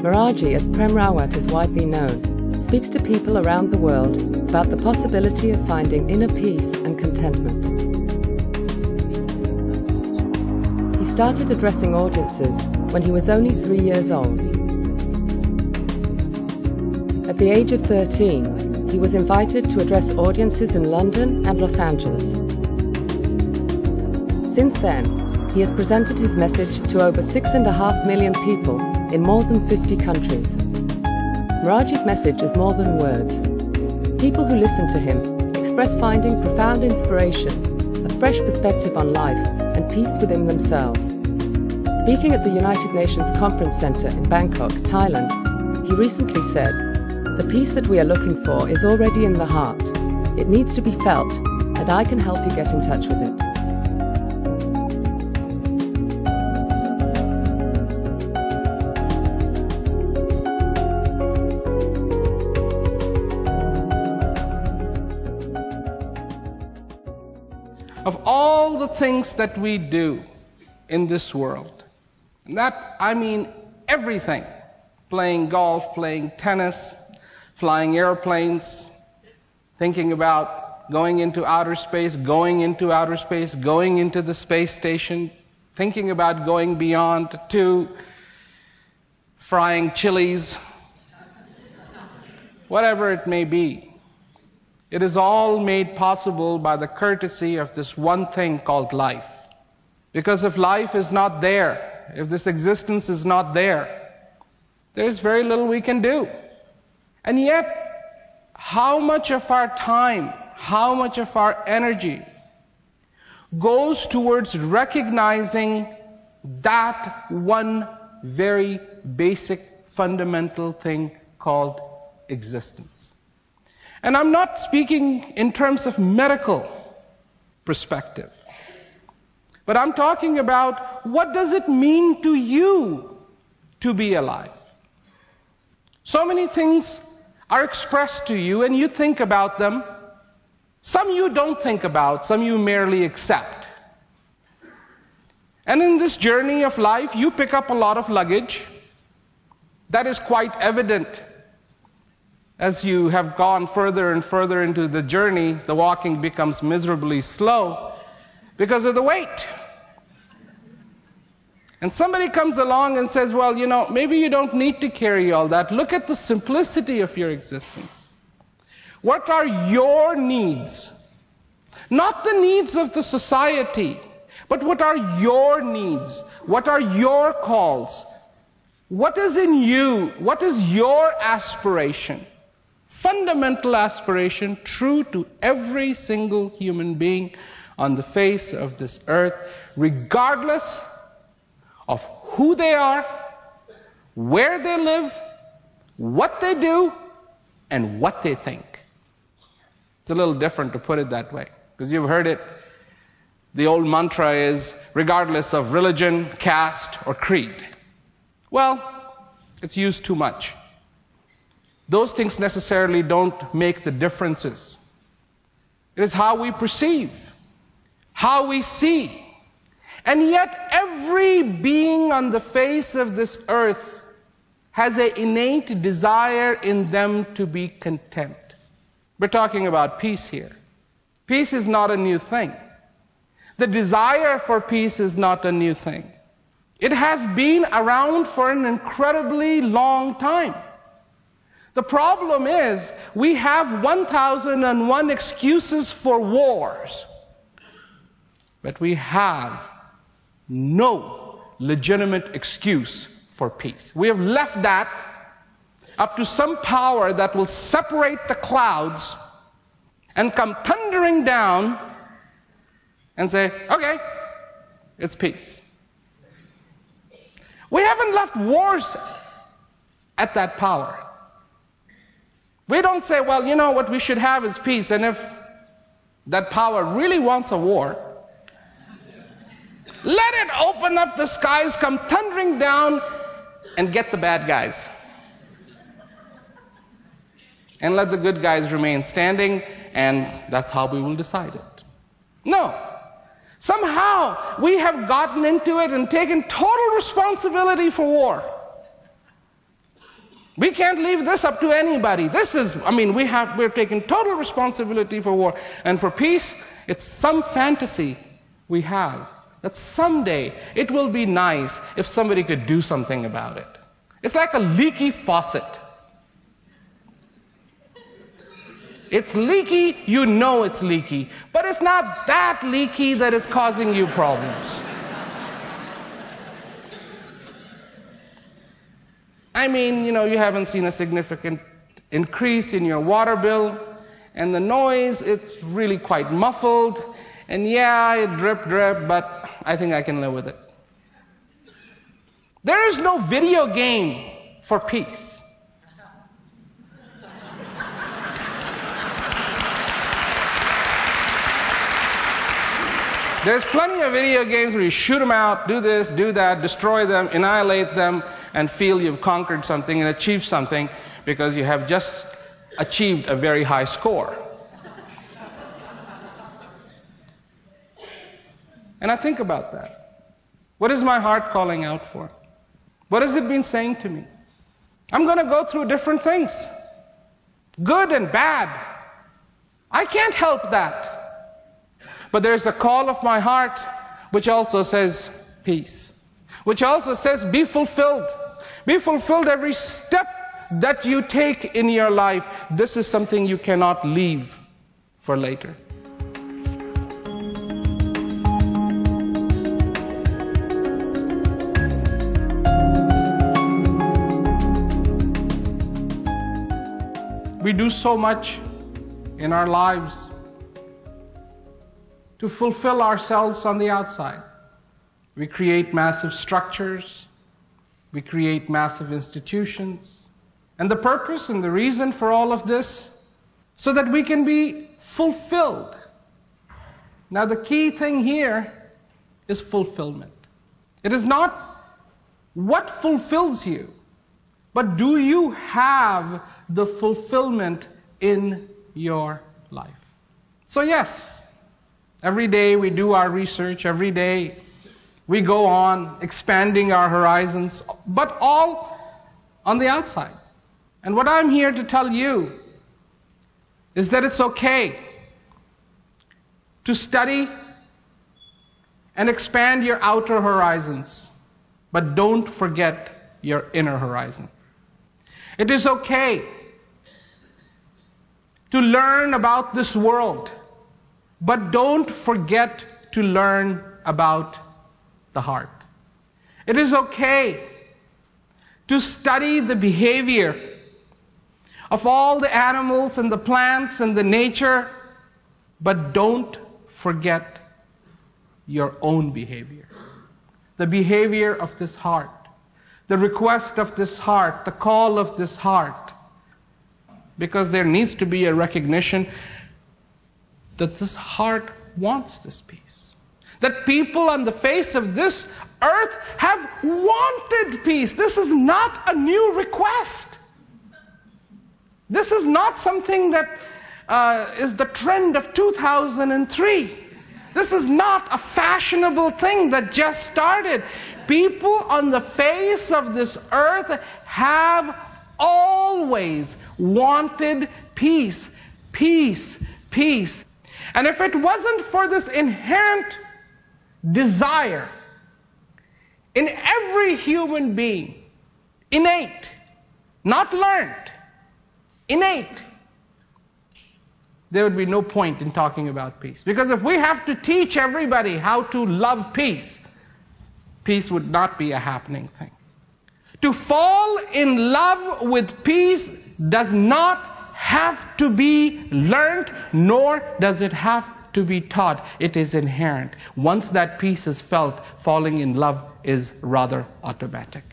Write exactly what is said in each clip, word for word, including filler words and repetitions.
Meraji, as Prem Rawat is widely known, speaks to people around the world about the possibility of finding inner peace and contentment. He started addressing audiences when he was only three years old. At the age of thirteen, he was invited to address audiences in London and Los Angeles. Since then, he has presented his message to over six and a half million people in more than fifty countries. Meraji's message is more than words. People who listen to him express finding profound inspiration, a fresh perspective on life, and peace within themselves. Speaking at the United Nations Conference Center in Bangkok, Thailand, he recently said, "The peace that we are looking for is already in the heart. It needs to be felt, and I can help you get in touch with it." Of all the things that we do in this world, and that I mean everything, playing golf, playing tennis, flying airplanes, thinking about going into outer space, going into outer space, going into the space station, thinking about going beyond to frying chilies, whatever it may be. It is all made possible by the courtesy of this one thing called life. Because if life is not there, if this existence is not there, there's very little we can do. And yet, how much of our time, how much of our energy goes towards recognizing that one very basic, fundamental thing called existence? And I'm not speaking in terms of medical perspective, but I'm talking about what does it mean to you to be alive? So many things are expressed to you and you think about them. Some you don't think about, some you merely accept. And in this journey of life, you pick up a lot of luggage. That is quite evident. As you have gone further and further into the journey, the walking becomes miserably slow because of the weight. And somebody comes along and says, well, you know, maybe you don't need to carry all that. Look at the simplicity of your existence. What are your needs? Not the needs of the society, but what are your needs? What are your calls? What is in you? What is your aspiration? Fundamental aspiration, true to every single human being on the face of this earth, regardless of who they are, where they live, what they do, and what they think. It's a little different to put it that way, because you've heard it. The old mantra is, regardless of religion, caste, or creed. Well, it's used too much. Those things necessarily don't make the differences. It is how we perceive, how we see. And yet every being on the face of this earth has an innate desire in them to be content. We're talking about peace here. Peace is not a new thing. The desire for peace is not a new thing. It has been around for an incredibly long time. The problem is, we have one thousand and one excuses for wars, but we have no legitimate excuse for peace. We have left that up to some power that will separate the clouds and come thundering down and say, okay, it's peace. We haven't left wars at that power. We don't say, well, you know what we should have is peace, and if that power really wants a war, let it open up the skies, come thundering down, and get the bad guys. And let the good guys remain standing, and that's how we will decide it. No. Somehow we have gotten into it and taken total responsibility for war. We can't leave this up to anybody. This is, I mean, we have, we're taking total responsibility for war. And for peace, it's some fantasy we have that someday it will be nice if somebody could do something about it. It's like a leaky faucet. It's leaky, you know it's leaky, but it's not that leaky that it's causing you problems. I mean, you know, you haven't seen a significant increase in your water bill, and the noise, it's really quite muffled, and yeah, it drip, drip, but I think I can live with it. There is no video game for peace. There's plenty of video games where you shoot them out, do this, do that, destroy them, annihilate them, and feel you've conquered something and achieved something because you have just achieved a very high score. And I think about that. What is my heart calling out for? What has it been saying to me? I'm going to go through different things, good and bad. I can't help that. But there's a call of my heart which also says peace, which also says be fulfilled. Be fulfilled every step that you take in your life. This is something you cannot leave for later. We do so much in our lives to fulfill ourselves on the outside. We create massive structures. We create massive institutions. And the purpose and the reason for all of this, so that we can be fulfilled. Now the key thing here is fulfillment. It is not what fulfills you, but do you have the fulfillment in your life? So yes, every day we do our research, every day we go on expanding our horizons, but all on the outside. And what I'm here to tell you is that it's okay to study and expand your outer horizons, but don't forget your inner horizon. It is okay to learn about this world, but don't forget to learn about the heart. It is okay to study the behavior of all the animals and the plants and the nature, but don't forget your own behavior. The behavior of this heart, the request of this heart, the call of this heart. Because there needs to be a recognition that this heart wants this peace. That people on the face of this earth have wanted peace. This is not a new request. This is not something that uh, is the trend of two thousand three. This is not a fashionable thing that just started. People on the face of this earth have always wanted peace, peace, peace. And if it wasn't for this inherent desire in every human being, innate, not learned, innate, there would be no point in talking about peace. Because if we have to teach everybody how to love peace, peace would not be a happening thing. To fall in love with peace does not have to be learned, nor does it have to be taught. It is inherent. Once that peace is felt, falling in love is rather automatic.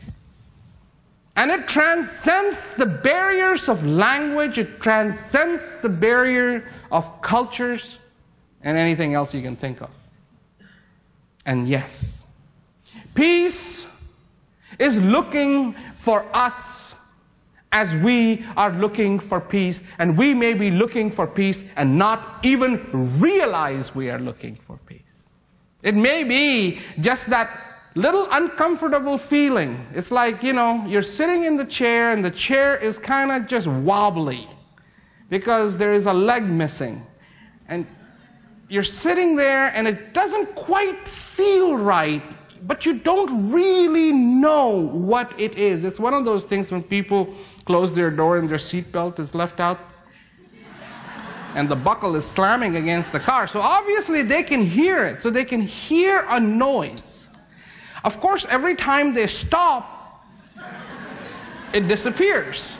And it transcends the barriers of language, it transcends the barrier of cultures, and anything else you can think of. And yes, peace is looking for us as we are looking for peace, and we may be looking for peace and not even realize we are looking for peace. It may be just that little uncomfortable feeling. It's like, you know, you're sitting in the chair and the chair is kind of just wobbly because there is a leg missing. And you're sitting there and it doesn't quite feel right, but you don't really know what it is. It's one of those things when people close their door and their seatbelt is left out and the buckle is slamming against the car. So obviously they can hear it. So they can hear a noise. Of course, every time they stop, it disappears.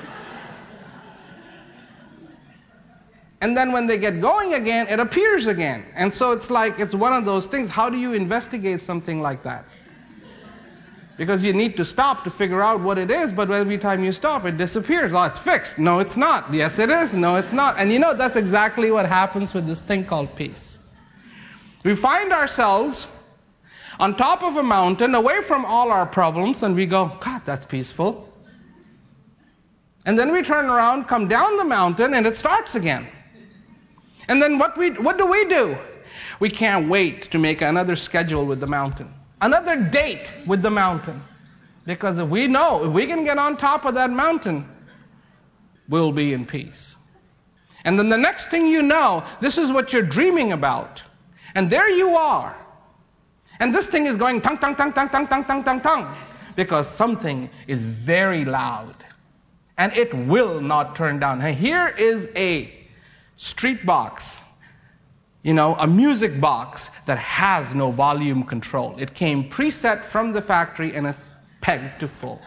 And then when they get going again, it appears again. And so it's like, it's one of those things. How do you investigate something like that? Because you need to stop to figure out what it is, but every time you stop, it disappears. Oh, it's fixed. No, it's not. Yes, it is. No, it's not. And you know, that's exactly what happens with this thing called peace. We find ourselves on top of a mountain, away from all our problems, and we go, God, that's peaceful. And then we turn around, come down the mountain, and it starts again. And then what we what do we do? We can't wait to make another schedule with the mountain. Another date with the mountain. Because if we know, if we can get on top of that mountain, we'll be in peace. And then the next thing you know, this is what you're dreaming about. And there you are. And this thing is going tung, tung, tung, tung, tung, tung, tung, tung, tung. Because something is very loud. And it will not turn down. And here is a street box. You know, a music box that has no volume control. It came preset from the factory and is pegged to full.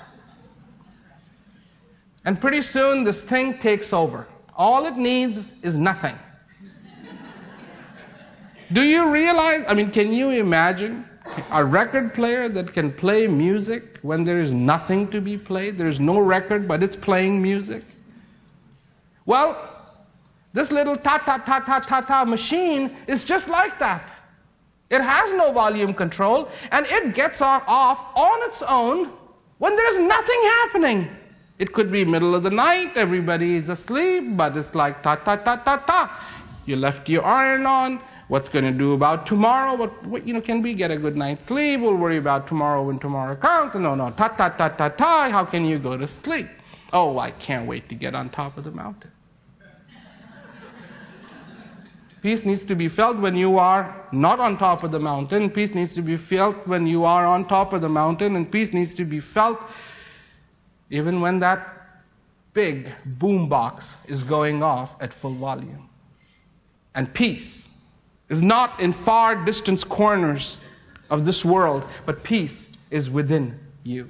And pretty soon this thing takes over. All it needs is nothing. Do you realize, I mean, can you imagine a record player that can play music when there is nothing to be played? There is no record, but it's playing music. Well, this little ta-ta-ta-ta-ta-ta machine is just like that. It has no volume control, and it gets off on its own when there's nothing happening. It could be middle of the night, everybody is asleep, but it's like ta-ta-ta-ta-ta. You left your iron on. What's going to do about tomorrow? What, what, you know, can we get a good night's sleep? We'll worry about tomorrow when tomorrow comes. No, no, ta-ta-ta-ta-ta. How can you go to sleep? Oh, I can't wait to get on top of the mountain. Peace needs to be felt when you are not on top of the mountain. Peace needs to be felt when you are on top of the mountain. And peace needs to be felt even when that big boom box is going off at full volume. And peace is not in far distant corners of this world, but peace is within you.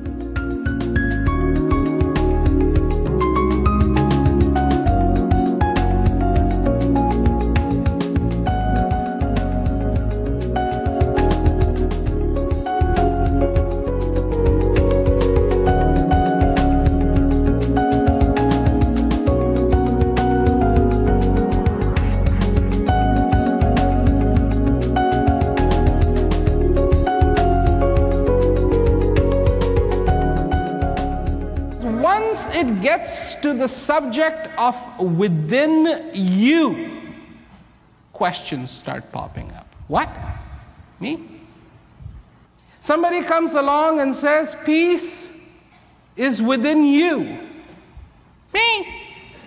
To the subject of within you, questions start popping up. What? Me? Somebody comes along and says, peace is within you. Me?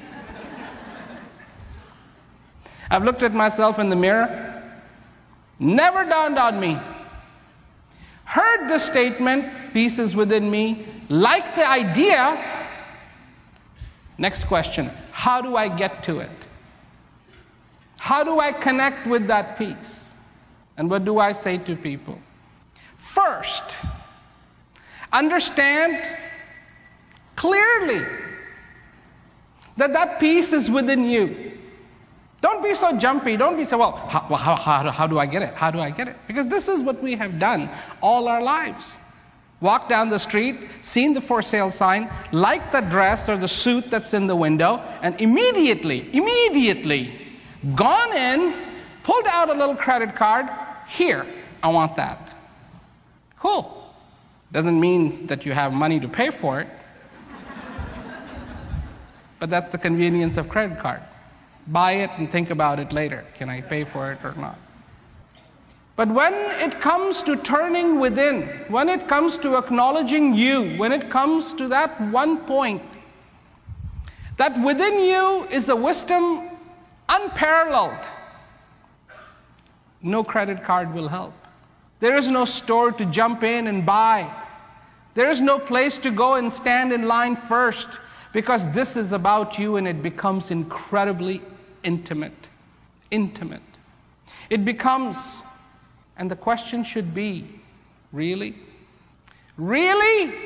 I've looked at myself in the mirror. Never dawned on me. Heard the statement, peace is within me. Liked the idea. Next question, how do I get to it? How do I connect with that peace? And what do I say to people? First, understand clearly that that peace is within you. Don't be so jumpy. Don't be so, well, how, how, how, how do I get it? How do I get it? Because this is what we have done all our lives. Walked down the street, seen the for sale sign, liked the dress or the suit that's in the window, and immediately, immediately gone in, pulled out a little credit card. Here, I want that. Cool. Doesn't mean that you have money to pay for it. But that's the convenience of credit card. Buy it and think about it later. Can I pay for it or not? But when it comes to turning within, when it comes to acknowledging you, when it comes to that one point, that within you is a wisdom unparalleled, no credit card will help. There is no store to jump in and buy. There is no place to go and stand in line first, because this is about you and it becomes incredibly intimate. Intimate. It becomes, and the question should be, really? Really?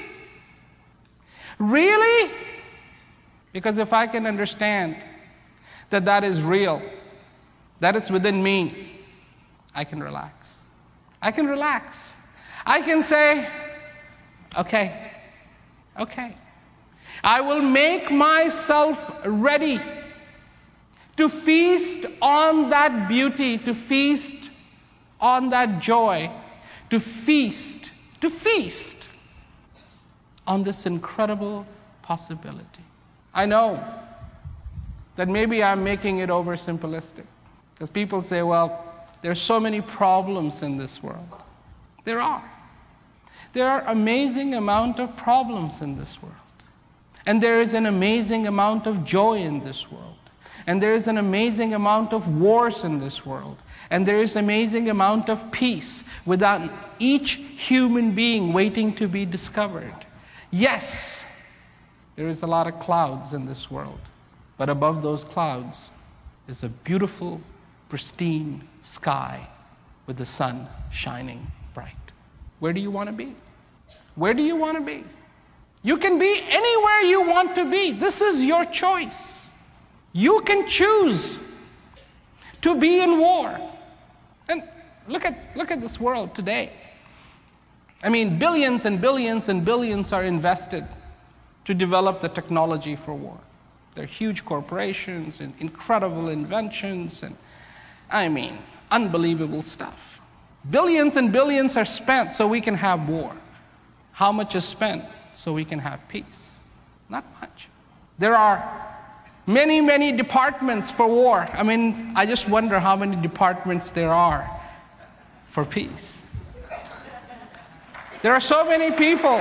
Really? Because if I can understand that that is real, that is within me, I can relax. I can relax. I can say, okay, okay. I will make myself ready to feast on that beauty, to feast on that joy, to feast, to feast on this incredible possibility. I know that maybe I'm making it over simplistic, because people say, well, there's so many problems in this world. There are. There are amazing amount of problems in this world. And there is an amazing amount of joy in this world. And there is an amazing amount of wars in this world. And there is an amazing amount of peace without each human being waiting to be discovered. Yes, there is a lot of clouds in this world. But above those clouds is a beautiful, pristine sky with the sun shining bright. Where do you want to be? Where do you want to be? You can be anywhere you want to be. This is your choice. You can choose to be in war. And look at look at this world today. I mean, billions and billions and billions are invested to develop the technology for war. They're huge corporations and incredible inventions and, I mean, unbelievable stuff. Billions and billions are spent so we can have war. How much is spent so we can have peace? Not much. There are many, many departments for war. I mean, I just wonder how many departments there are for peace. There are so many people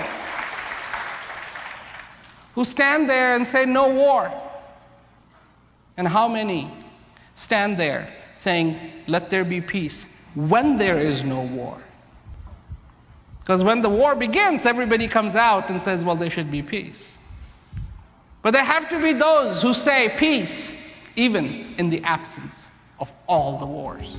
who stand there and say no war. And how many stand there saying, let there be peace, when there is no war? Because when the war begins, everybody comes out and says, well, there should be peace. But there have to be those who say peace, even in the absence of all the wars.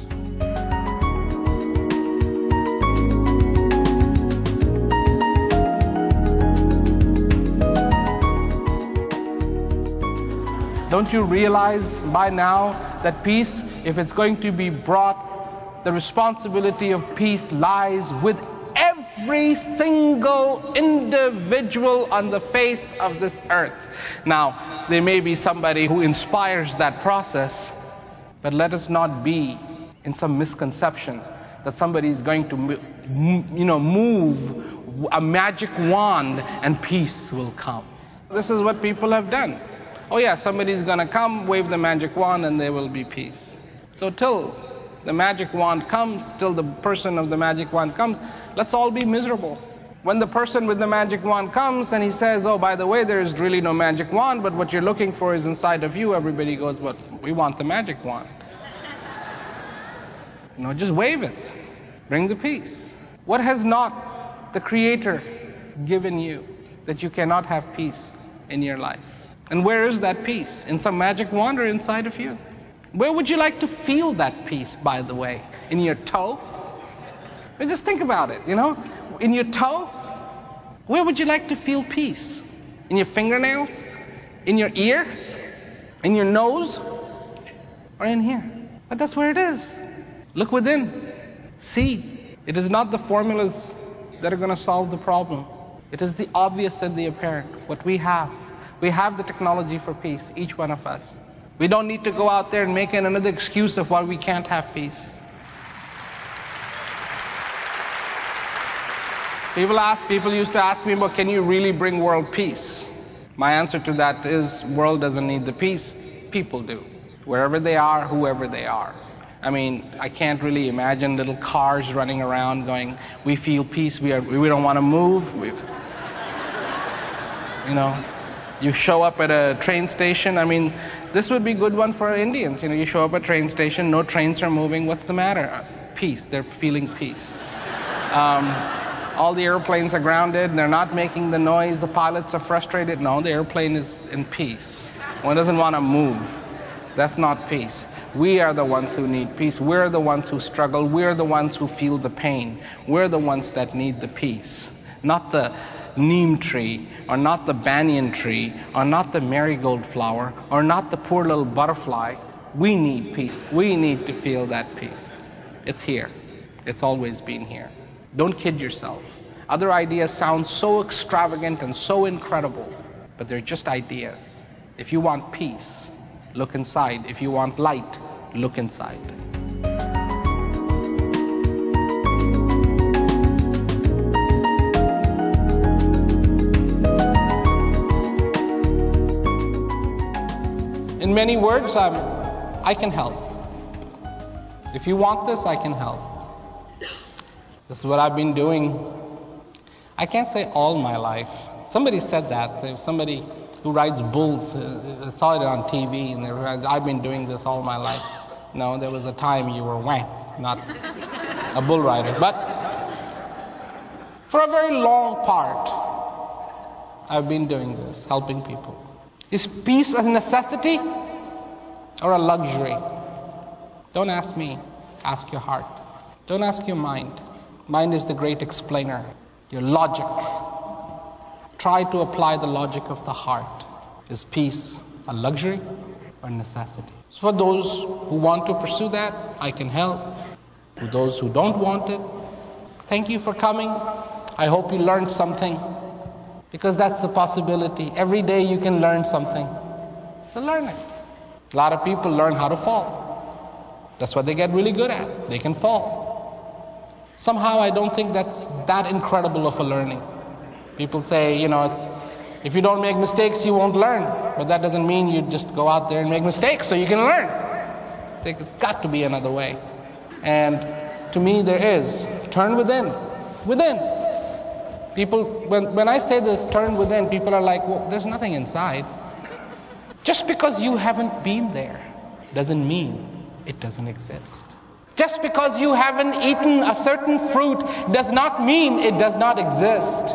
Don't you realize by now that peace, if it's going to be brought, the responsibility of peace lies with every single individual on the face of this earth. Now, there may be somebody who inspires that process, but let us not be in some misconception that somebody is going to, you know, move a magic wand and peace will come. This is what people have done. Oh yeah, somebody's going to come, wave the magic wand, and there will be peace. So till the magic wand comes, till the person of the magic wand comes, let's all be miserable. When the person with the magic wand comes and he says, oh, by the way, there is really no magic wand, but what you're looking for is inside of you, everybody goes, but we want the magic wand. You know, just wave it. Bring the peace. What has not the Creator given you that you cannot have peace in your life? And where is that peace? In some magic wand or inside of you? Where would you like to feel that peace, by the way? In your toe? But just think about it, you know? In your toe? Where would you like to feel peace? In your fingernails? In your ear? In your nose? Or in here? But that's where it is. Look within. See. It is not the formulas that are going to solve the problem. It is the obvious and the apparent. What we have. We have the technology for peace, each one of us. We don't need to go out there and make another excuse of why we can't have peace. People ask, people used to ask me, well, can you really bring world peace? My answer to that is, world doesn't need the peace, people do. Wherever they are, whoever they are. I mean, I can't really imagine little cars running around going, we feel peace, we, are, we don't want to move. We, you know, you show up at a train station. I mean, this would be a good one for Indians. You know, you show up at a train station, no trains are moving. What's the matter? Peace. They're feeling peace. Um, all the airplanes are grounded. They're not making the noise. The pilots are frustrated. No, the airplane is in peace. One doesn't want to move. That's not peace. We are the ones who need peace. We're the ones who struggle. We're the ones who feel the pain. We're the ones that need the peace. Not the neem tree, or not the banyan tree, or not the marigold flower, or not the poor little butterfly. We need peace. We need to feel that peace. It's here. It's always been here. Don't kid yourself. Other ideas sound so extravagant and so incredible, but they're just ideas. If you want peace, look inside. If you want light, look inside. In many words, I'm, I can help. If you want this, I can help. This is what I've been doing. I can't say all my life. Somebody said that. There's somebody who rides bulls. Uh, saw it on T V, and they realized, I've been doing this all my life. No, there was a time you were whang, not a bull rider. But for a very long part, I've been doing this, helping people. Is peace a necessity or a luxury? Don't ask me. Ask your heart. Don't ask your mind. Mind is the great explainer. Your logic. Try to apply the logic of the heart. Is peace a luxury or necessity? So for those who want to pursue that, I can help. For those who don't want it, thank you for coming. I hope you learned something. Because that's the possibility. Every day you can learn something. So learn it. A lot of people learn how to fall. That's what they get really good at. They can fall. Somehow I don't think that's that incredible of a learning. People say, you know, it's, if you don't make mistakes, you won't learn. But that doesn't mean you just go out there and make mistakes so you can learn. I think it's got to be another way. And to me there is. Turn within. Within. People, when, when I say this, turn within, people are like, well, there's nothing inside. Just because you haven't been there doesn't mean it doesn't exist. Just because you haven't eaten a certain fruit does not mean it does not exist.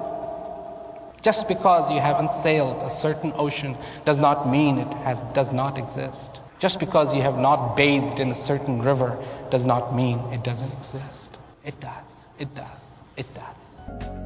Just because you haven't sailed a certain ocean does not mean it has, does not exist. Just because you have not bathed in a certain river does not mean it doesn't exist. It does. It does. It does.